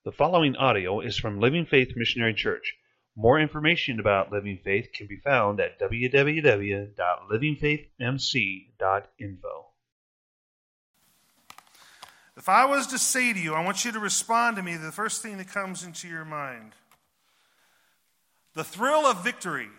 The following audio is from Living Faith Missionary Church. More information about Living Faith can be found at www.livingfaithmc.info. If I was to say to you, I want you to respond to me, the first thing that comes into your mind. The thrill of victory.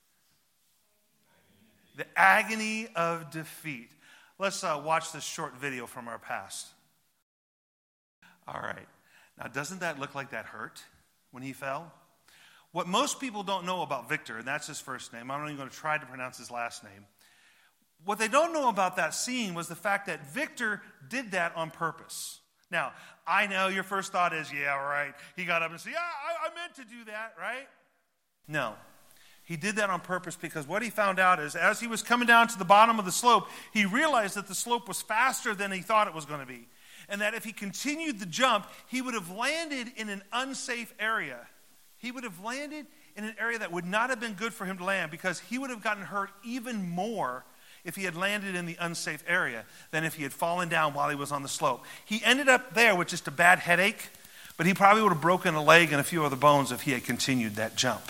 The agony of defeat. Let's watch this short video from our past. All right. Now, doesn't that look like that hurt when he fell? What most people don't know about Victor, and that's his first name, I'm not even going to try to pronounce his last name. What they don't know about that scene was the fact that Victor did that on purpose. Now, I know your first thought is, yeah, right. He got up and said, yeah, I meant to do that, right? No. He did that on purpose because what he found out is as he was coming down to the bottom of the slope, he realized that the slope was faster than he thought it was going to be. And that if he continued the jump, he would have landed in an unsafe area. He would have landed in an area that would not have been good for him to land because he would have gotten hurt even more if he had landed in the unsafe area than if he had fallen down while he was on the slope. He ended up there with just a bad headache, but he probably would have broken a leg and a few other bones if he had continued that jump.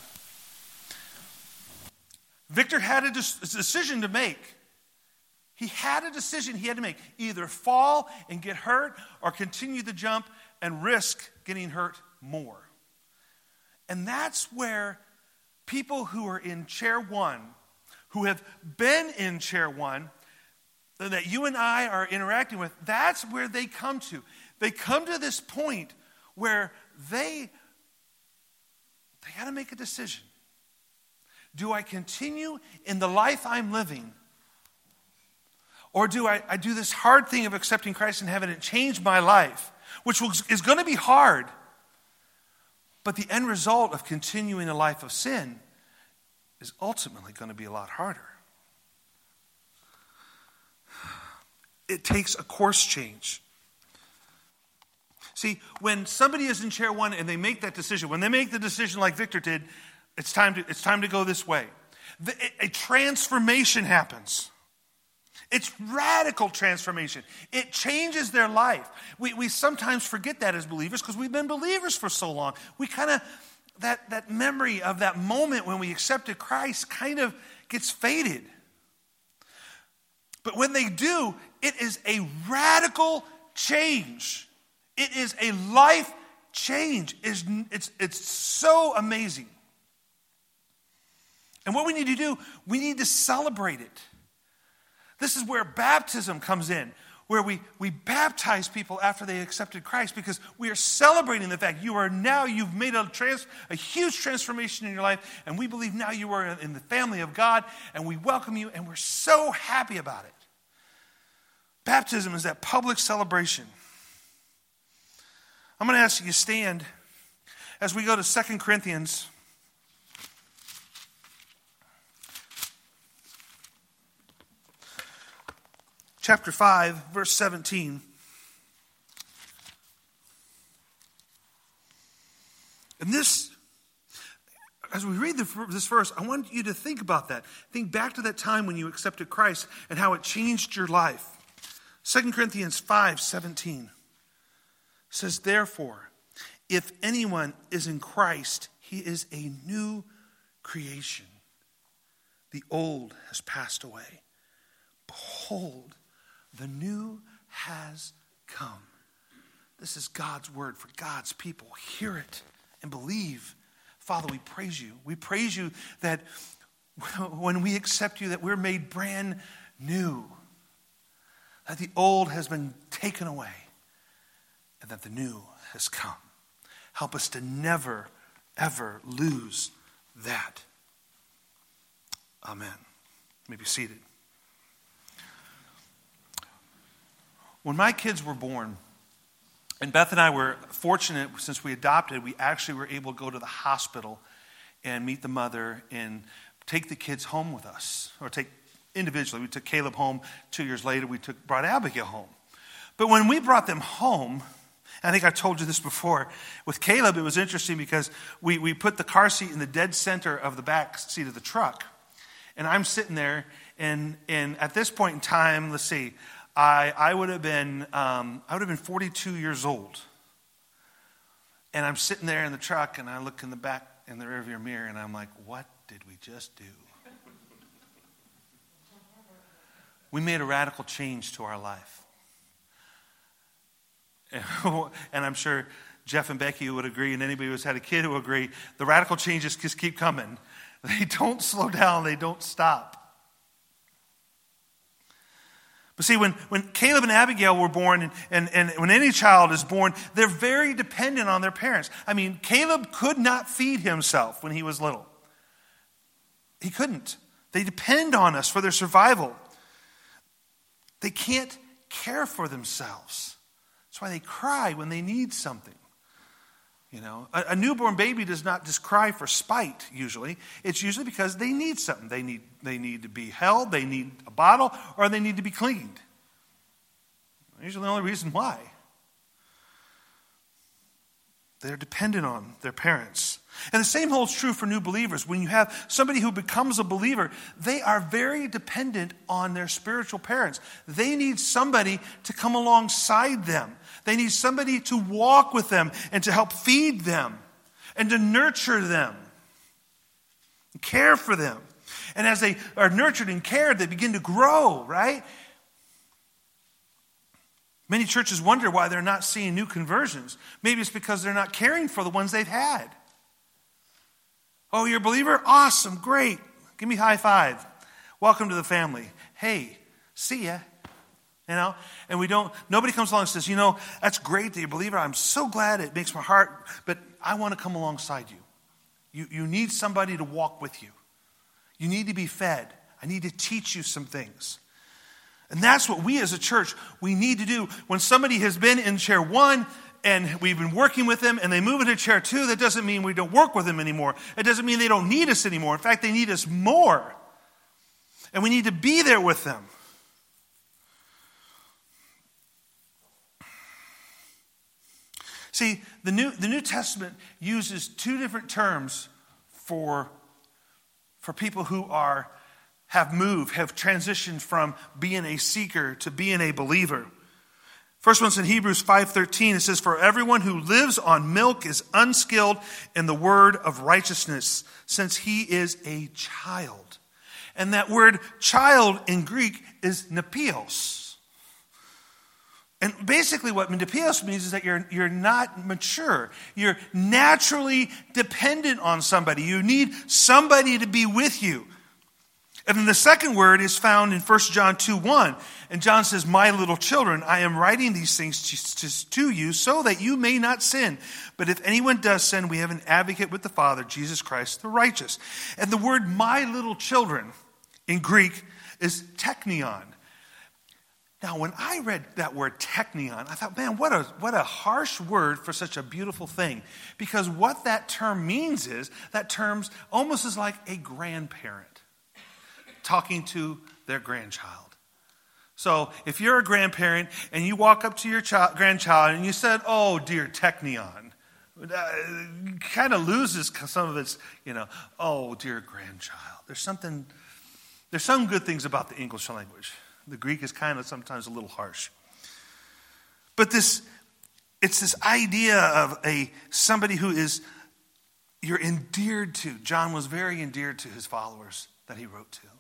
Victor had a decision to make. He had a decision he had to make. Either fall and get hurt or continue the jump and risk getting hurt more. And that's where people who are in chair one, who have been in chair one, that you and I are interacting with, that's where they come to. They come to this point where they got to make a decision. Do I continue in the life I'm living? Or do I do this hard thing of accepting Christ and having it change my life, which is going to be hard. But the end result of continuing a life of sin is ultimately going to be a lot harder. It takes a course change. See, when somebody is in chair one and they make that decision, when they make the decision like Victor did, it's time to go this way. A transformation happens. It's radical transformation. It changes their life. We sometimes forget that as believers because we've been believers for so long. We kind of, that memory of that moment when we accepted Christ kind of gets faded. But when they do, it is a radical change. It is a life change. It's so amazing. And what we need to do, we need to celebrate it. This is where baptism comes in, where we baptize people after they accepted Christ because we are celebrating the fact you've made a huge transformation in your life, and we believe now you are in the family of God, and we welcome you, and we're so happy about it. Baptism is that public celebration. I'm going to ask you to stand as we go to 2 Corinthians chapter 5, verse 17. And this, as we read this verse, I want you to think about that. Think back to that time when you accepted Christ and how it changed your life. 2 Corinthians 5, 17 says, therefore, if anyone is in Christ, he is a new creation. The old has passed away. Behold, the new has come. This is God's word for God's people. Hear it and believe. Father, we praise you. We praise you that when we accept you, that we're made brand new. That the old has been taken away. And that the new has come. Help us to never, ever lose that. Amen. You may be seated. When my kids were born, and Beth and I were fortunate, since we adopted, we actually were able to go to the hospital and meet the mother and take the kids home with us, or take individually. We took Caleb home. 2 years later, we brought Abigail home. But when we brought them home, I think I told you this before, with Caleb, it was interesting because we put the car seat in the dead center of the back seat of the truck. And I'm sitting there, and at this point in time, let's see, I would have been 42 years old. And I'm sitting there in the truck, and I look in the back in the rearview mirror, and I'm like, what did we just do? We made a radical change to our life. And I'm sure Jeff and Becky would agree, and anybody who's had a kid will agree, the radical changes just keep coming. They don't slow down. They don't stop. But see, when Caleb and Abigail were born, and when any child is born, they're very dependent on their parents. I mean, Caleb could not feed himself when he was little. He couldn't. They depend on us for their survival. They can't care for themselves. That's why they cry when they need something. You know, a newborn baby does not just cry for spite, usually. It's usually because they need something. They need to be held, they need a bottle, or they need to be cleaned. Usually the only reason why. They're dependent on their parents. And the same holds true for new believers. When you have somebody who becomes a believer, they are very dependent on their spiritual parents. They need somebody to come alongside them. They need somebody to walk with them and to help feed them and to nurture them, and care for them. And as they are nurtured and cared, they begin to grow, right? Many churches wonder why they're not seeing new conversions. Maybe it's because they're not caring for the ones they've had. Oh, you're a believer? Awesome, great. Give me a high five. Welcome to the family. Hey, see ya. You know, and nobody comes along and says, you know, that's great that you're a believer. I'm so glad, it makes my heart, but I want to come alongside you. You need somebody to walk with you. You need to be fed. I need to teach you some things. And that's what we as a church, we need to do. When somebody has been in chair 1 and we've been working with them and they move into chair 2, that doesn't mean we don't work with them anymore. It doesn't mean they don't need us anymore. In fact, they need us more. And we need to be there with them. See, the New Testament uses two different terms for people who have transitioned from being a seeker to being a believer. First one's in Hebrews 5:13. It says, "For everyone who lives on milk is unskilled in the word of righteousness, since he is a child." And that word child in Greek is nepios. And basically what nepios means is that you're not mature. You're naturally dependent on somebody. You need somebody to be with you. And then the second word is found in 1 John 2:1. And John says, "My little children, I am writing these things to you so that you may not sin. But if anyone does sin, we have an advocate with the Father, Jesus Christ the righteous." And the word "my little children" in Greek is teknion. Now, when I read that word teknion, I thought, man, what a harsh word for such a beautiful thing. Because what that term means is, that term almost is like a grandparent talking to their grandchild. So if you're a grandparent and you walk up to your grandchild and you said, "Oh, dear teknion," it kind of loses some of its, "Oh, dear grandchild." There's some good things about the English language. The Greek is kind of sometimes a little harsh. But it's this idea of somebody who you're endeared to. John was very endeared to his followers that he wrote to.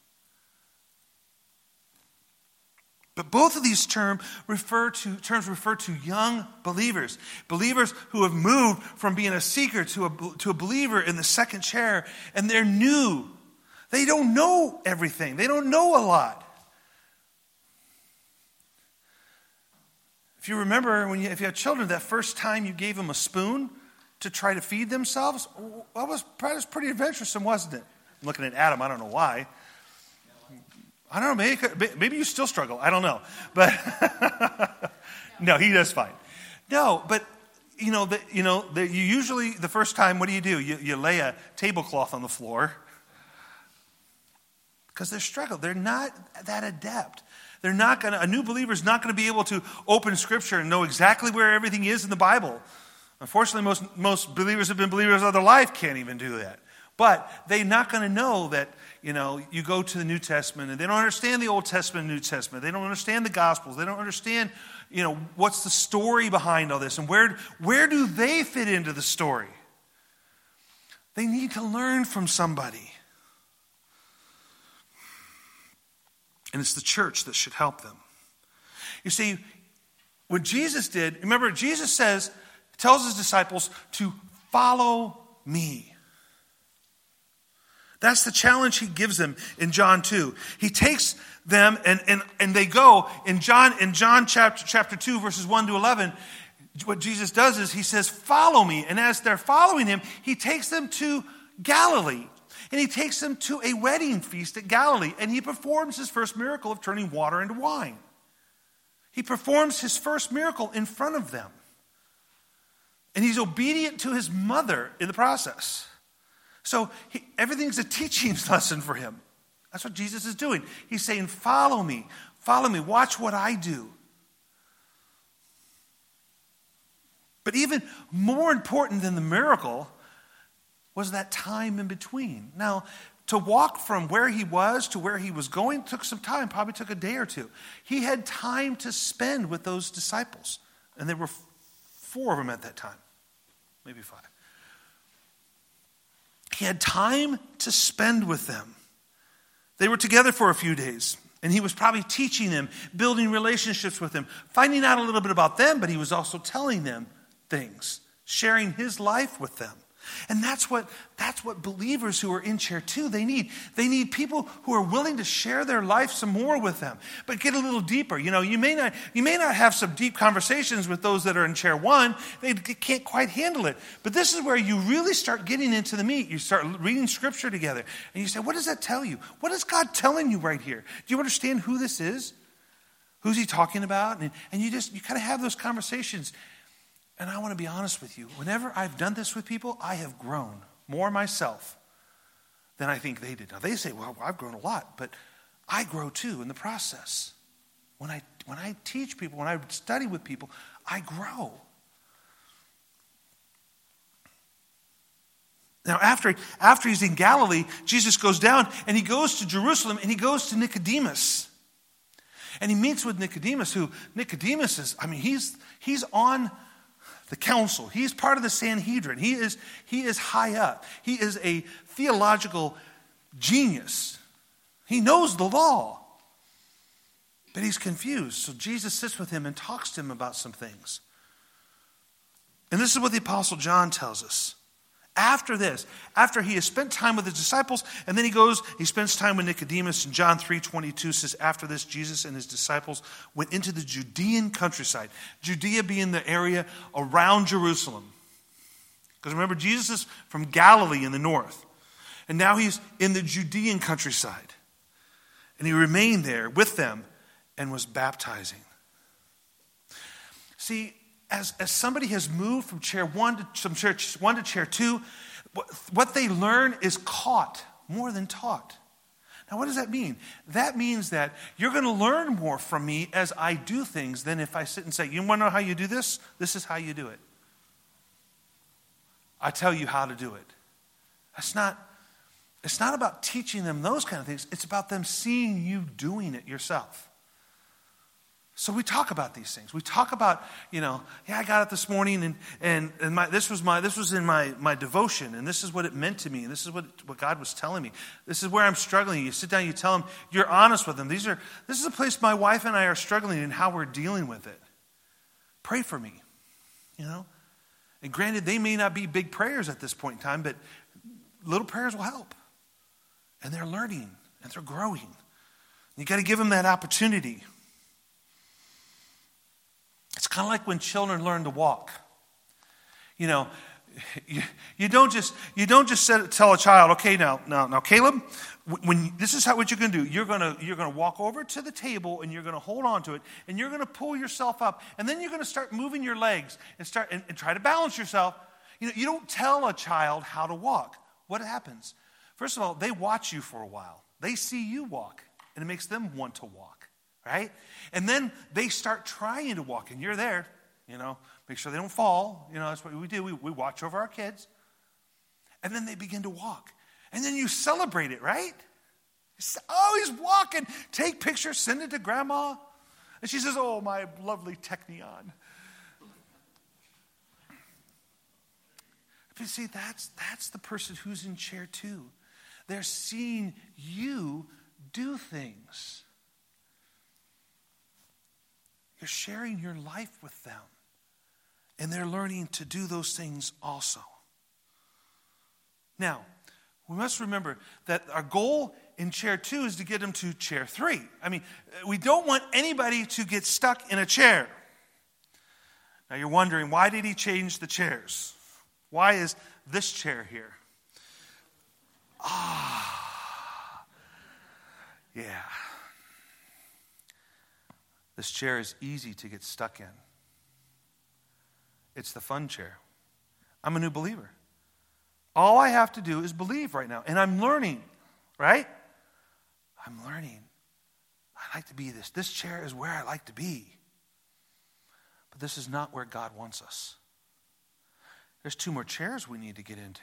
But both of these terms refer to young believers. Believers who have moved from being a seeker to a believer in the second chair, and they're new. They don't know everything. They don't know a lot. If you remember, if you had children, that first time you gave them a spoon to try to feed themselves, that was pretty adventuresome, wasn't it? I'm looking at Adam. I don't know why. I don't know. Maybe you still struggle. I don't know. But no, he does fine. No, but you usually the first time, what do? You lay a tablecloth on the floor because they're struggling. They're not that adept. A new believer is not going to be able to open Scripture and know exactly where everything is in the Bible. Unfortunately, most believers who have been believers all their life can't even do that. But they're not going to know that, you go to the New Testament and they don't understand the Old Testament and New Testament. They don't understand the Gospels. They don't understand, what's the story behind all this and where do they fit into the story? They need to learn from somebody. And it's the church that should help them. You see, what Jesus did, remember, Jesus tells his disciples to follow me. That's the challenge he gives them in John 2. He takes them and they go in John chapter 2, verses 1 to 11. What Jesus does is he says, follow me. And as they're following him, he takes them to Galilee. And he takes them to a wedding feast at Galilee. And he performs his first miracle of turning water into wine. He performs his first miracle in front of them. And he's obedient to his mother in the process. So everything's a teaching lesson for him. That's what Jesus is doing. He's saying, follow me, watch what I do. But even more important than the miracle was that time in between. Now, to walk from where he was to where he was going took some time, probably took a day or two. He had time to spend with those disciples. And there were 4 of them at that time, maybe 5. He had time to spend with them. They were together for a few days, and he was probably teaching them, building relationships with them, finding out a little bit about them, but he was also telling them things, sharing his life with them. And that's what believers who are in chair 2, they need. They need people who are willing to share their life some more with them, but get a little deeper. You may not have some deep conversations with those that are in chair 1. They can't quite handle it. But this is where you really start getting into the meat. You start reading scripture together, and you say, what does that tell you? What is God telling you right here? Do you understand who this is? Who's he talking about? And you kind of have those conversations. And I want to be honest with you. Whenever I've done this with people, I have grown more myself than I think they did. Now, they say, well, I've grown a lot, but I grow too in the process. When I teach people, when I study with people, I grow. Now, after he's in Galilee, Jesus goes down and he goes to Jerusalem and he goes to Nicodemus. And he meets with Nicodemus, who Nicodemus is, he's on the council. He's part of the Sanhedrin. He is high up. He is a theological genius. He knows the law. But he's confused. So Jesus sits with him and talks to him about some things. And this is what the Apostle John tells us. After this, after he has spent time with his disciples, and then he spends time with Nicodemus, and John 3:22 says, after this, Jesus and his disciples went into the Judean countryside. Judea being the area around Jerusalem. Because remember, Jesus is from Galilee in the north. And now he's in the Judean countryside. And he remained there with them and was baptizing. See, as somebody has moved from chair 1 to chair 2, what they learn is caught more than taught. Now, what does that mean? That means that you're going to learn more from me as I do things than if I sit and say, you want to know how you do this? This is how you do it. I tell you how to do it. It's not about teaching them those kind of things. It's about them seeing you doing it yourself. So we talk about these things. We talk about, I got it this morning and this was in my devotion, and this is what it meant to me, and this is what God was telling me. This is where I'm struggling. You sit down, you tell them, you're honest with them. This is a place my wife and I are struggling in how we're dealing with it. Pray for me, And granted, they may not be big prayers at this point in time, but little prayers will help. And they're learning, and they're growing. You got to give them that opportunity. It's kind of like when children learn to walk. You don't just tell a child, okay, now, Caleb, when this is what you're going to do. You're going to walk over to the table and you're going to hold on to it and you're going to pull yourself up and then you're going to start moving your legs and try to balance yourself. You don't tell a child how to walk. What happens? First of all, they watch you for a while. They see you walk and it makes them want to walk. Right? And then they start trying to walk, and you're there, make sure they don't fall. That's what we do. We watch over our kids. And then they begin to walk. And then you celebrate it, right? Oh, he's walking. Take pictures, send it to grandma. And she says, oh, my lovely Technion. But you see, that's the person who's in chair 2. They're seeing you do things. You're sharing your life with them. And they're learning to do those things also. Now, we must remember that our goal in chair 2 is to get them to chair 3. I mean, we don't want anybody to get stuck in a chair. Now you're wondering, why did he change the chairs? Why is this chair here? Yeah. This chair is easy to get stuck in. It's the fun chair. I'm a new believer. All I have to do is believe right now. And I'm learning, right? I'm learning. I like to be this. This chair is where I like to be. But this is not where God wants us. There's 2 more chairs we need to get into.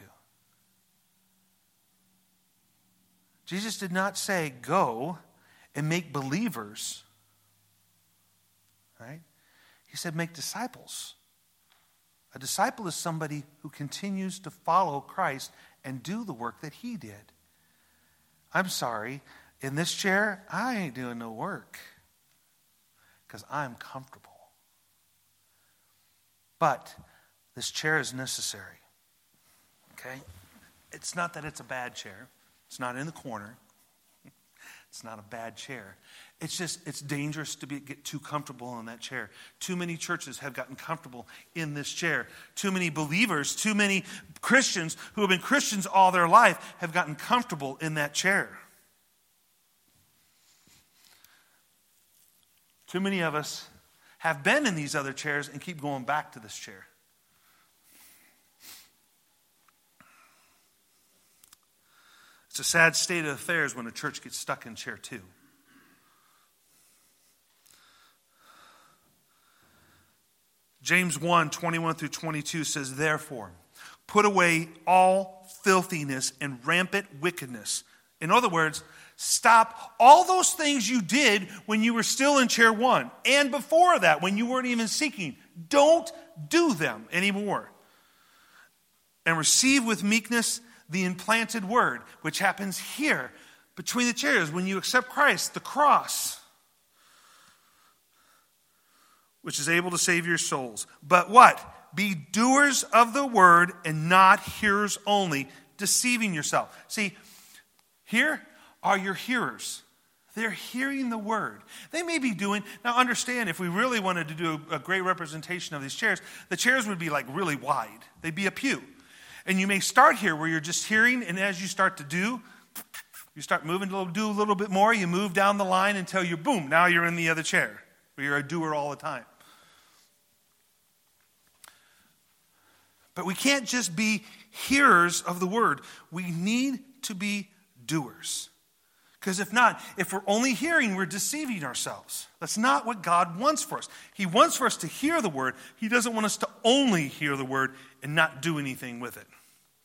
Jesus did not say, go and make believers. Right? He said, make disciples. A disciple is somebody who continues to follow Christ and do the work that he did. I'm sorry, in this chair, I ain't doing no work because I'm comfortable. But this chair is necessary. Okay? It's not that it's a bad chair. It's not in the corner. It's not a bad chair. It's just, it's dangerous to get too comfortable in that chair. Too many churches have gotten comfortable in this chair. Too many believers, too many Christians who have been Christians all their life have gotten comfortable in that chair. Too many of us have been in these other chairs and keep going back to this chair. It's a sad state of affairs when a church gets stuck in chair 2. James 1:21-22 says, therefore, put away all filthiness and rampant wickedness. In other words, stop all those things you did when you were still in chair 1 and before that when you weren't even seeking. Don't do them anymore. And receive with meekness the implanted word, which happens here between the chairs when you accept Christ, the cross, which is able to save your souls. But what? Be doers of the word and not hearers only, deceiving yourself. See, here are your hearers. They're hearing the word. They may be doing, now understand, if we really wanted to do a great representation of these chairs, the chairs would be like really wide. They'd be a pew. And you may start here where you're just hearing, and as you start to do, you start moving to do a little bit more, you move down the line until you, boom, now you're in the other chair, where you're a doer all the time. But we can't just be hearers of the word. We need to be doers. Because if not, if we're only hearing, we're deceiving ourselves. That's not what God wants for us. He wants for us to hear the word. He doesn't want us to only hear the word and not do anything with it.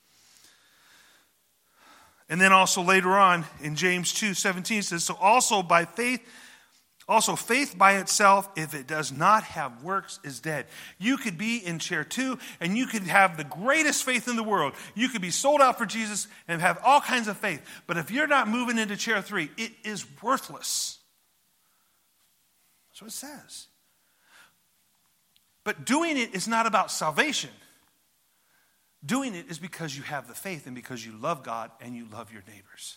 And then also later on in James 2:17 it says, so also by faith, faith by itself, if it does not have works, is dead. You could be in chair 2 and you could have the greatest faith in the world. You could be sold out for Jesus and have all kinds of faith. But if you're not moving into chair 3, it is worthless. That's what it says. But doing it is not about salvation. Doing it is because you have the faith and because you love God and you love your neighbors.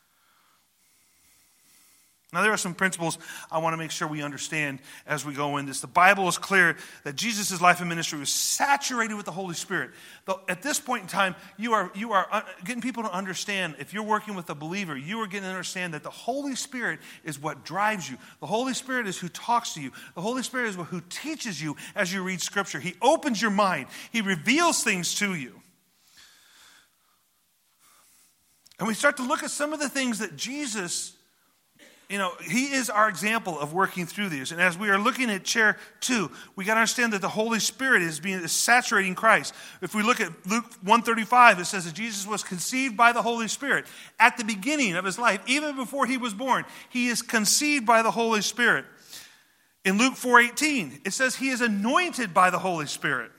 Now, there are some principles I want to make sure we understand as we go in this. The Bible is clear that Jesus' life and ministry was saturated with the Holy Spirit. Though at this point in time, you are getting people to understand, if you're working with a believer, you are getting to understand that the Holy Spirit is what drives you. The Holy Spirit is who talks to you. The Holy Spirit is who teaches you as you read Scripture. He opens your mind. He reveals things to you. And we start to look at some of the things that Jesus he is our example of working through these. And as we are looking at chair 2, we got to understand that the Holy Spirit is saturating Christ. If we look at Luke 1:35, it says that Jesus was conceived by the Holy Spirit. At the beginning of his life, even before he was born, he is conceived by the Holy Spirit. In Luke 4:18, it says he is anointed by the Holy Spirit.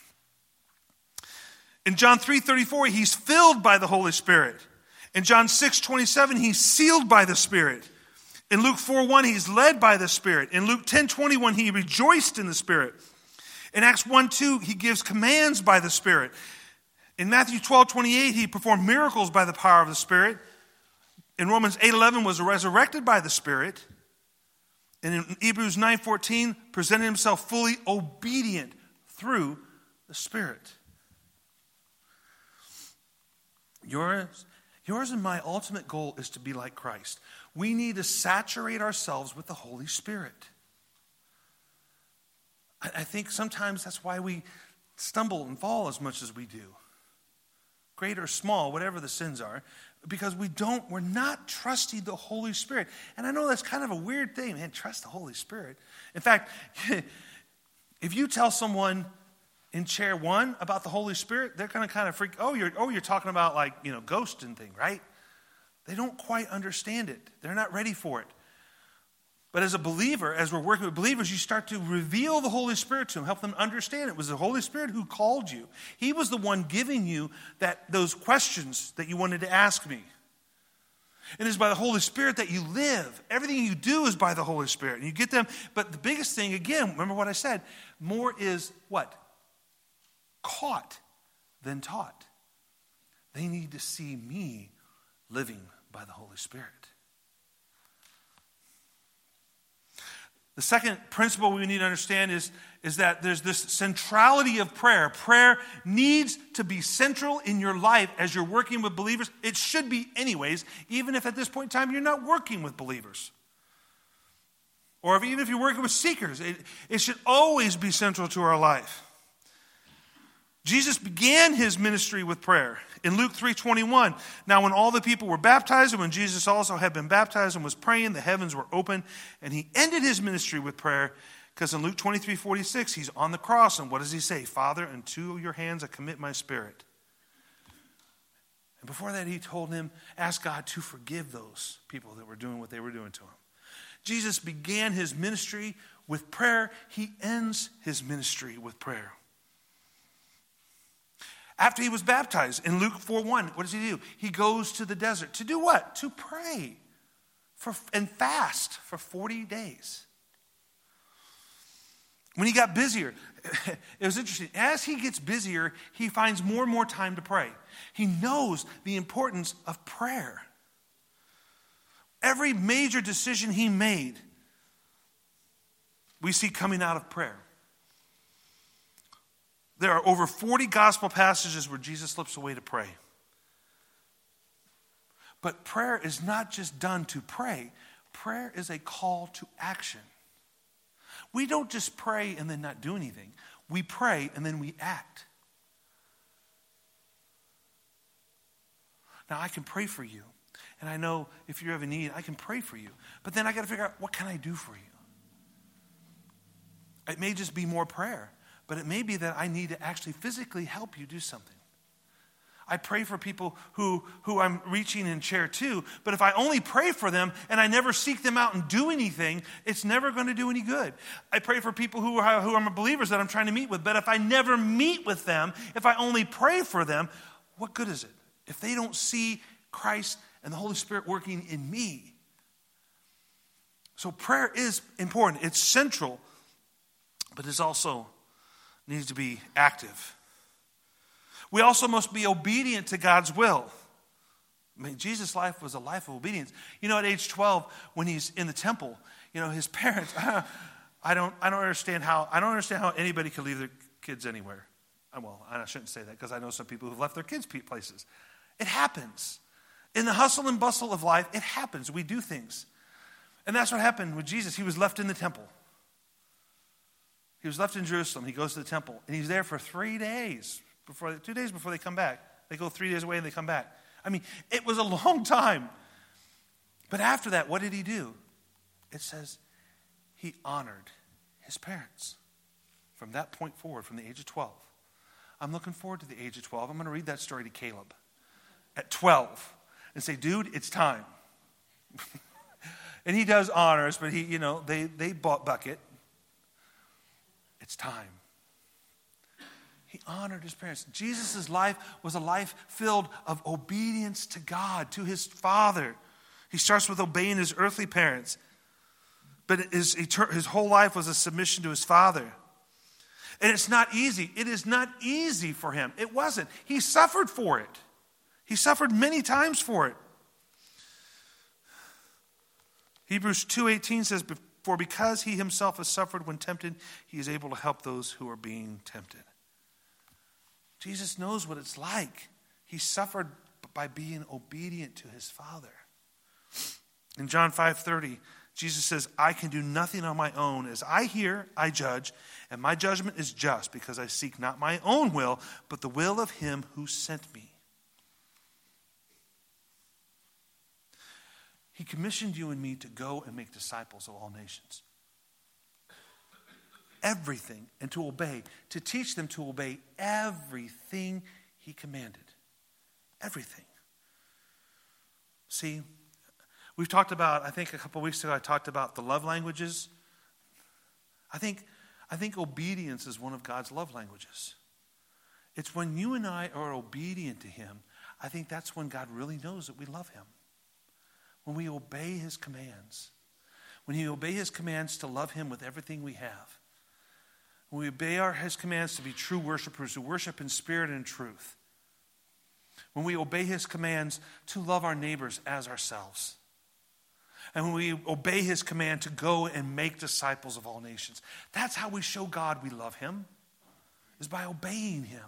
In John 3:34, he's filled by the Holy Spirit. In John 6:27, he's sealed by the Spirit. In Luke 4:1, he's led by the Spirit. In Luke 10:21, he rejoiced in the Spirit. In Acts 1:2, he gives commands by the Spirit. In Matthew 12:28, he performed miracles by the power of the Spirit. In Romans 8:11, was resurrected by the Spirit. And in Hebrews 9:14, presented himself fully obedient through the Spirit. Yours and my ultimate goal is to be like Christ. We need to saturate ourselves with the Holy Spirit. I think sometimes that's why we stumble and fall as much as we do. Great or small, whatever the sins are, because we're not trusting the Holy Spirit. And I know that's kind of a weird thing, man, trust the Holy Spirit. In fact, if you tell someone in chair 1 about the Holy Spirit, they're going to kind of freak, you're talking about like, ghost and thing, right? They don't quite understand it. They're not ready for it. But as a believer, as we're working with believers, you start to reveal the Holy Spirit to them, help them understand it was the Holy Spirit who called you. He was the one giving you those questions that you wanted to ask me. It is by the Holy Spirit that you live. Everything you do is by the Holy Spirit. And you get them. But the biggest thing, again, remember what I said, more is what? Caught than taught. They need to see me living by the Holy Spirit. The second principle we need to understand is that there's this centrality of prayer. Prayer needs to be central in your life as you're working with believers. It should be anyways, even if at this point in time you're not working with believers. Or even if you're working with seekers, it should always be central to our life. Jesus began his ministry with prayer. In Luke 3:21, now when all the people were baptized, and when Jesus also had been baptized and was praying, the heavens were open, and he ended his ministry with prayer, because in Luke 23:46, he's on the cross, and what does he say? Father, into your hands I commit my spirit. And before that, he told him, ask God to forgive those people that were doing what they were doing to him. Jesus began his ministry with prayer. He ends his ministry with prayer. After he was baptized, in Luke 4:1, what does he do? He goes to the desert. To do what? To pray and fast for 40 days. When he got busier, it was interesting. As he gets busier, he finds more and more time to pray. He knows the importance of prayer. Every major decision he made, we see coming out of prayer. There are over 40 gospel passages where Jesus slips away to pray. But prayer is not just done to pray. Prayer is a call to action. We don't just pray and then not do anything. We pray and then we act. Now, I can pray for you. And I know if you have a need, I can pray for you. But then I got to figure out, what can I do for you? It may just be more prayer. But it may be that I need to actually physically help you do something. I pray for people who I'm reaching in chair 2, but if I only pray for them and I never seek them out and do anything, it's never going to do any good. I pray for people who are believers that I'm trying to meet with, but if I never meet with them, if I only pray for them, what good is it? If they don't see Christ and the Holy Spirit working in me. So prayer is important. It's central, but it's also needs to be active. We also must be obedient to God's will. I mean, Jesus' life was a life of obedience. At age 12, when he's in the temple, his parents, I don't understand how anybody could leave their kids anywhere. Well, I shouldn't say that, because I know some people who've left their kids places. It happens. In the hustle and bustle of life, it happens. We do things. And that's what happened with Jesus. He was left in the temple. He was left in Jerusalem. He goes to the temple, and he's there for 3 days, 2 days before they come back. They go 3 days away and they come back. I mean, it was a long time. But after that, what did he do? it says he honored his parents from that point forward, from the age of 12. I'm looking forward to the age of 12. I'm going to read that story to Caleb at 12 and say, dude, it's time. And he does honors, but they bought bucket. It's time. He honored his parents. Jesus' life was a life filled of obedience to God, to his Father. He starts with obeying his earthly parents, but his whole life was a submission to his Father. And it's not easy. It is not easy for him. It wasn't. He suffered for it. He suffered many times for it. Hebrews 2:18 says, "For because he himself has suffered when tempted, he is able to help those who are being tempted." Jesus knows what it's like. He suffered by being obedient to his Father. In John 5:30, Jesus says, "I can do nothing on my own. As I hear, I judge, and my judgment is just, because I seek not my own will, but the will of him who sent me." He commissioned you and me to go and make disciples of all nations. Everything, and to obey, to teach them to obey everything he commanded. Everything. See, we've talked about, I think a couple weeks ago I talked about the love languages. I think obedience is one of God's love languages. It's when you and I are obedient to him, I think that's when God really knows that we love him. When we obey his commands. When we obey his commands to love him with everything we have. When we obey his commands to be true worshipers who worship in spirit and in truth. When we obey his commands to love our neighbors as ourselves. And when we obey his command to go and make disciples of all nations. That's how we show God we love him. Is by obeying him.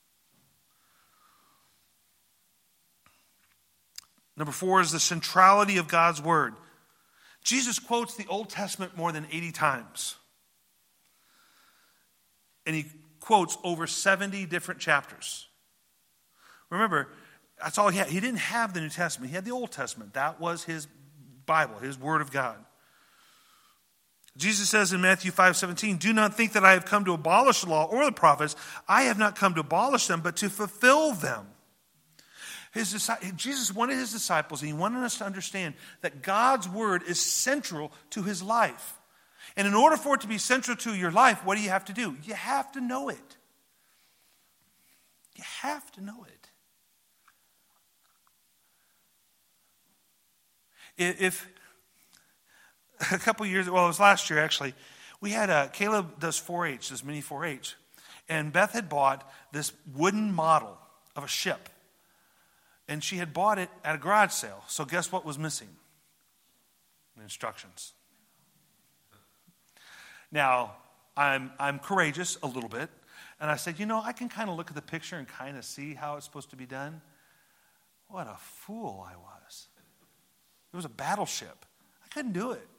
Number 4 is the centrality of God's word. Jesus quotes the Old Testament more than 80 times. And he quotes over 70 different chapters. Remember, that's all he had. He didn't have the New Testament. He had the Old Testament. That was his Bible, his word of God. Jesus says in Matthew 5:17, "Do not think that I have come to abolish the law or the prophets. I have not come to abolish them, but to fulfill them." Jesus wanted his disciples, and he wanted us to understand that God's word is central to his life. And in order for it to be central to your life, what do you have to do? You have to know it. You have to know it. If a couple years, well, it was last year actually, we had Caleb does 4-H, this mini 4-H. And Beth had bought this wooden model of a ship. And she had bought it at a garage sale. So guess what was missing? The instructions. Now, I'm courageous a little bit. And I said, I can kind of look at the picture and kind of see how it's supposed to be done. What a fool I was. It was a battleship. I couldn't do it.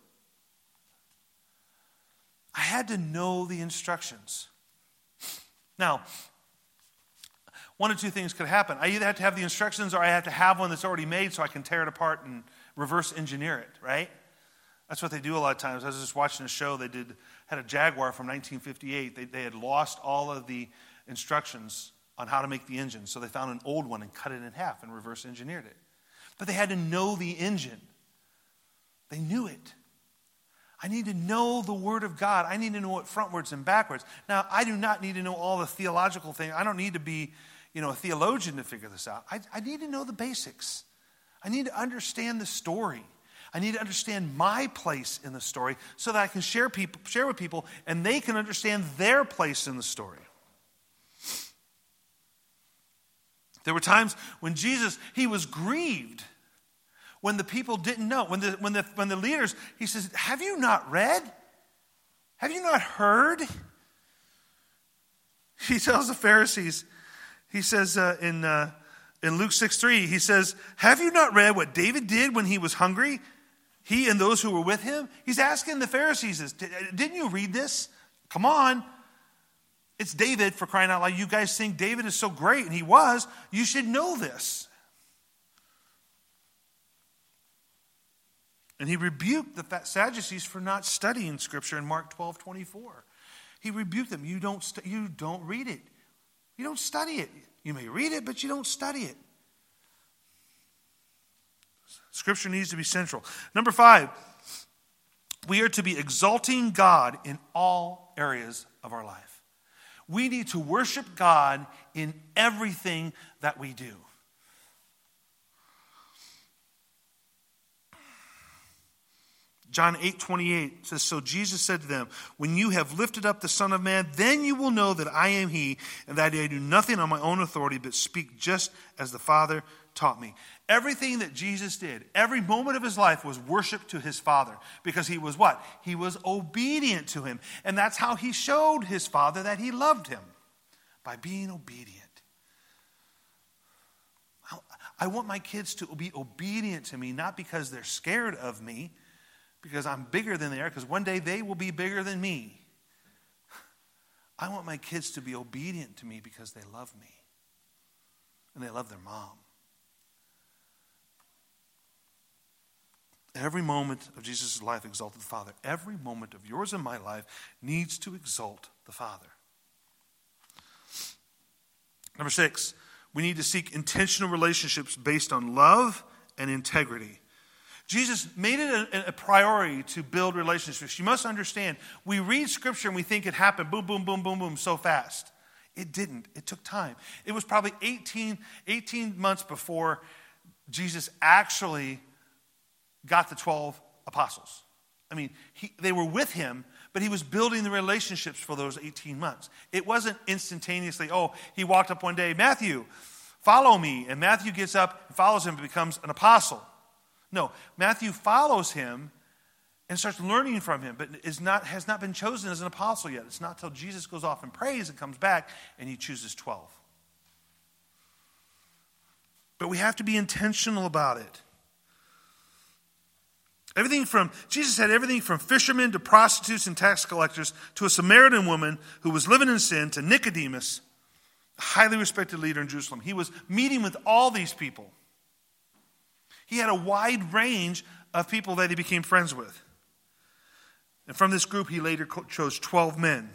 I had to know the instructions. Now, one of two things could happen. I either have to have the instructions or I have to have one that's already made so I can tear it apart and reverse engineer it, right? That's what they do a lot of times. I was just watching a show they had a Jaguar from 1958. They had lost all of the instructions on how to make the engine. So they found an old one and cut it in half and reverse engineered it. But they had to know the engine. They knew it. I need to know the Word of God. I need to know it frontwards and backwards. Now, I do not need to know all the theological things. I don't need to be, a theologian to figure this out. I need to know the basics. I need to understand the story. I need to understand my place in the story so that I can share with people and they can understand their place in the story. There were times when Jesus, he was grieved when the people didn't know. When the leaders, he says, "Have you not read? Have you not heard?" He tells the Pharisees, he says in Luke 6:3, he says, "Have you not read what David did when he was hungry? He and those who were with him?" He's asking the Pharisees, "Didn't you read this? Come on. It's David, for crying out loud. You guys think David is so great, and he was. You should know this." And he rebuked the Sadducees for not studying Scripture in Mark 12:24. He rebuked them. You don't read it. You don't study it. You may read it, but you don't study it. Scripture needs to be central. Number 5, we are to be exalting God in all areas of our life. We need to worship God in everything that we do. John 8:28 says, so Jesus said to them, when you have lifted up the Son of Man, then you will know that I am he, and that I do nothing on my own authority, but speak just as the Father taught me. Everything that Jesus did, every moment of his life was worship to his Father. Because he was what? He was obedient to him. And that's how he showed his Father that he loved him. By being obedient. I want my kids to be obedient to me, not because they're scared of me, because I'm bigger than they are, because one day they will be bigger than me. I want my kids to be obedient to me because they love me. And they love their mom. Every moment of Jesus' life exalted the Father. Every moment of yours and my life needs to exalt the Father. Number 6, we need to seek intentional relationships based on love and integrity. Jesus made it a priority to build relationships. You must understand, we read Scripture and we think it happened, boom, boom, boom, boom, boom, so fast. It didn't. It took time. It was probably 18 months before Jesus actually got the 12 apostles. I mean, they were with him, but he was building the relationships for those 18 months. It wasn't instantaneously, he walked up one day, Matthew, follow me. And Matthew gets up and follows him and becomes an apostle. No, Matthew follows him and starts learning from him, but has not been chosen as an apostle yet. It's not until Jesus goes off and prays and comes back and he chooses 12. But we have to be intentional about it. Jesus had everything from fishermen to prostitutes and tax collectors to a Samaritan woman who was living in sin to Nicodemus, a highly respected leader in Jerusalem. He was meeting with all these people. He had a wide range of people that he became friends with. And from this group, he later chose 12 men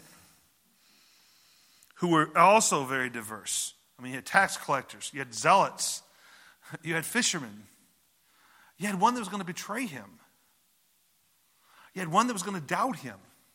who were also very diverse. I mean, you had tax collectors, you had zealots, you had fishermen. You had one that was going to betray him. You had one that was going to doubt him.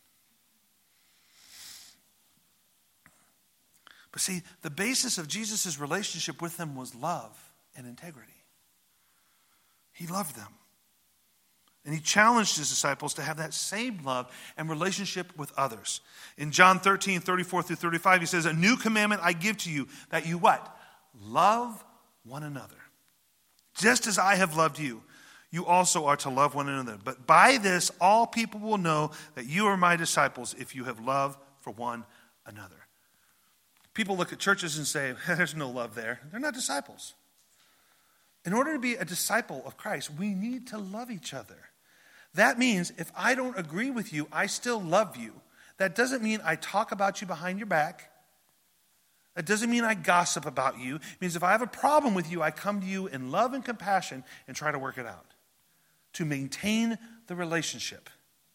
But see, the basis of Jesus' relationship with them was love and integrity. He loved them. And he challenged his disciples to have that same love and relationship with others. In John 13:34-35, he says, a new commandment I give to you, that you what? Love one another. Just as I have loved you, you also are to love one another. But by this, all people will know that you are my disciples if you have love for one another. People look at churches and say, there's no love there. They're not disciples. In order to be a disciple of Christ, we need to love each other. That means if I don't agree with you, I still love you. That doesn't mean I talk about you behind your back. That doesn't mean I gossip about you. It means if I have a problem with you, I come to you in love and compassion and try to work it out. To maintain the relationship.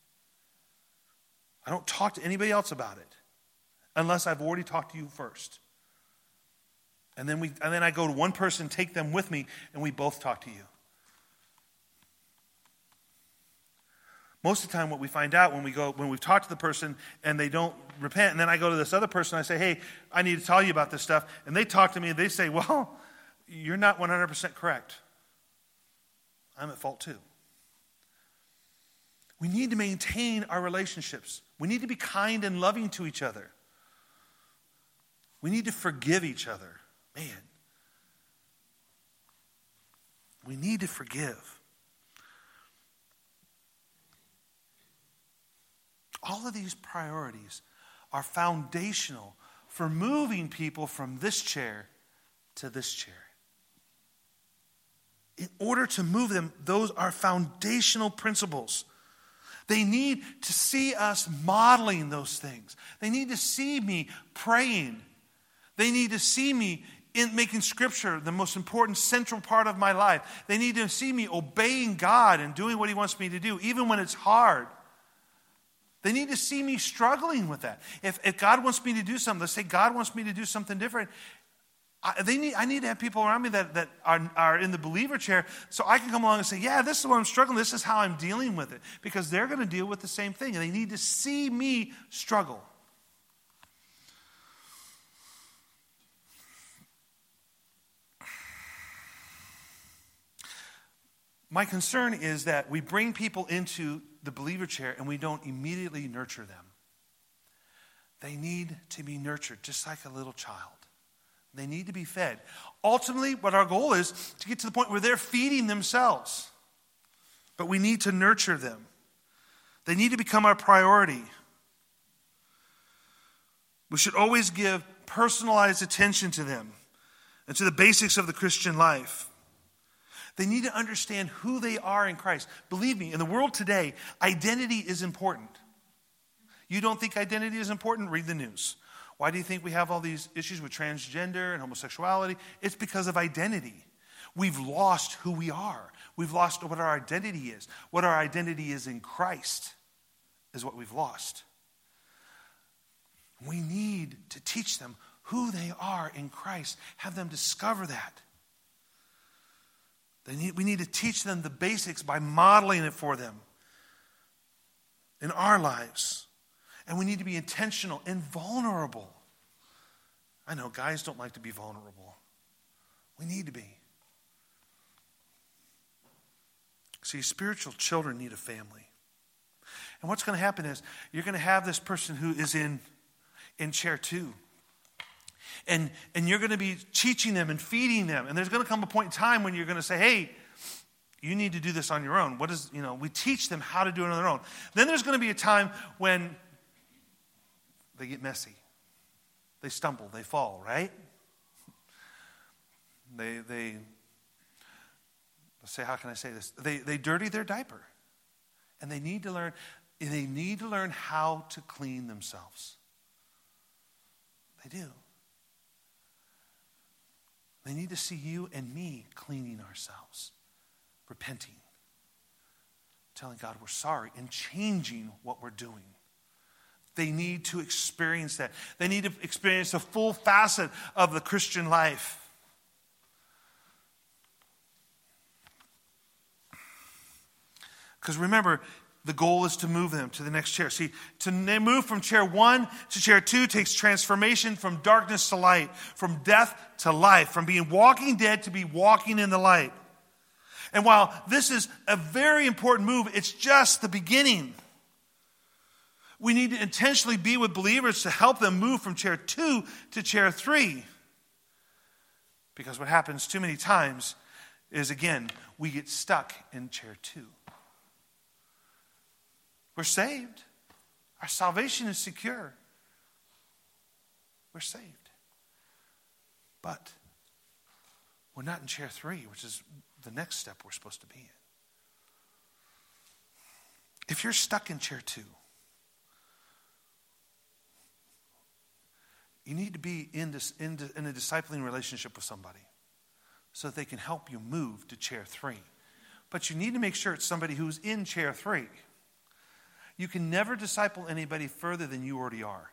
I don't talk to anybody else about it unless I've already talked to you first. And then I go to one person, take them with me, and we both talk to you. Most of the time what we find out when we've talked to the person and they don't repent, and then I go to this other person and I say, hey, I need to tell you about this stuff. And they talk to me and they say, well, you're not 100% correct. I'm at fault too. We need to maintain our relationships. We need to be kind and loving to each other. We need to forgive each other. Man, we need to forgive. All of these priorities are foundational for moving people from this chair to this chair. In order to move them, those are foundational principles. They need to see us modeling those things. They need to see me praying. They need to see me in making Scripture the most important central part of my life. They need to see me obeying God and doing what He wants me to do, even when it's hard. They need to see me struggling with that. If God wants me to do something, let's say God wants me to do something different, I need to have people around me that are in the believer chair so I can come along and say, yeah, this is what I'm struggling. This is how I'm dealing with it. Because they're going to deal with the same thing. And they need to see me struggle. My concern is that we bring people into the believer chair and we don't immediately nurture them. They need to be nurtured just like a little child. They need to be fed. Ultimately, what our goal is to get to the point where they're feeding themselves. But we need to nurture them. They need to become our priority. We should always give personalized attention to them and to the basics of the Christian life. They need to understand who they are in Christ. Believe me, in the world today, identity is important. You don't think identity is important? Read the news. Why do you think we have all these issues with transgender and homosexuality? It's because of identity. We've lost who we are. We've lost what our identity is. What our identity is in Christ is what we've lost. We need to teach them who they are in Christ. Have them discover that. We need to teach them the basics by modeling it for them in our lives. And we need to be intentional and vulnerable. I know guys don't like to be vulnerable. We need to be. See, spiritual children need a family. And what's going to happen is you're going to have this person who is in chair 2. And you're going to be teaching them and feeding them. And there's going to come a point in time when you're going to say, hey, you need to do this on your own. We teach them how to do it on their own. Then there's going to be a time when they get messy. They stumble, they fall, right? They let's say, how can I say this? They dirty their diaper. And they need to learn how to clean themselves. They do. They need to see you and me cleaning ourselves, repenting, telling God we're sorry, and changing what we're doing. They need to experience that. They need to experience the full facet of the Christian life. Because remember, the goal is to move them to the next chair. See, to move from chair 1 to chair 2 takes transformation from darkness to light, from death to life, from being walking dead to be walking in the light. And while this is a very important move, it's just the beginning. We need to intentionally be with believers to help them move from chair 2 to chair 3. Because what happens too many times is, again, we get stuck in chair 2. We're saved. Our salvation is secure. We're saved. But we're not in chair 3, which is the next step we're supposed to be in. If you're stuck in chair 2, you need to be in a discipling relationship with somebody so that they can help you move to chair 3. But you need to make sure it's somebody who's in chair 3. You can never disciple anybody further than you already are.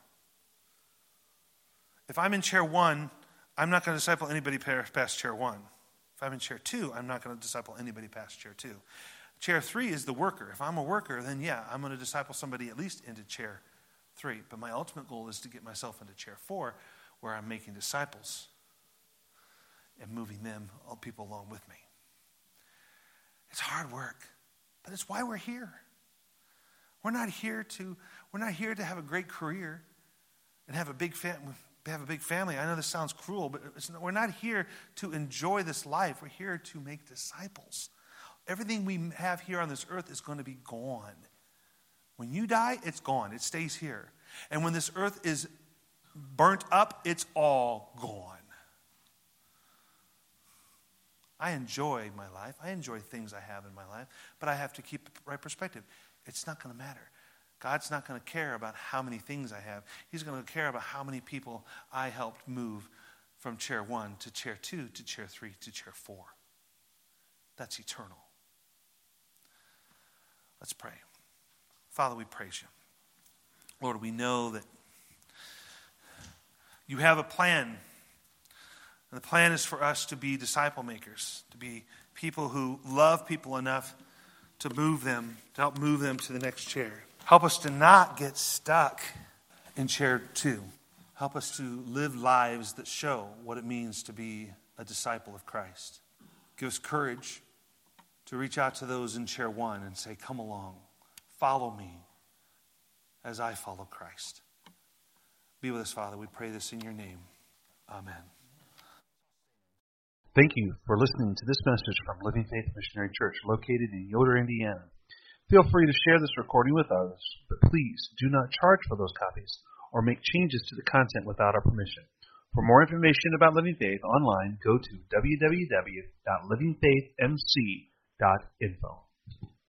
If I'm in chair 1, I'm not going to disciple anybody past chair 1. If I'm in chair 2, I'm not going to disciple anybody past chair 2. Chair 3 is the worker. If I'm a worker, then yeah, I'm going to disciple somebody at least into chair 3. But my ultimate goal is to get myself into chair 4, where I'm making disciples and moving them, all people along with me. It's hard work, but it's why we're here. We're not here to have a great career and have a big family. I know this sounds cruel, but we're not here to enjoy this life. We're here to make disciples. Everything we have here on this earth is going to be gone. When you die, it's gone. It stays here. And when this earth is burnt up, it's all gone. I enjoy my life. I enjoy things I have in my life, but I have to keep the right perspective. It's not going to matter. God's not going to care about how many things I have. He's going to care about how many people I helped move from chair 1 to chair 2 to chair 3 to chair 4. That's eternal. Let's pray. Father, we praise you. Lord, we know that you have a plan. And the plan is for us to be disciple makers, to be people who love people enough to move them, to help move them to the next chair. Help us to not get stuck in chair 2. Help us to live lives that show what it means to be a disciple of Christ. Give us courage to reach out to those in chair 1 and say, come along, follow me as I follow Christ. Be with us, Father. We pray this in your name. Amen. Thank you for listening to this message from Living Faith Missionary Church located in Yoder, Indiana. Feel free to share this recording with others, but please do not charge for those copies or make changes to the content without our permission. For more information about Living Faith online, go to www.livingfaithmc.info.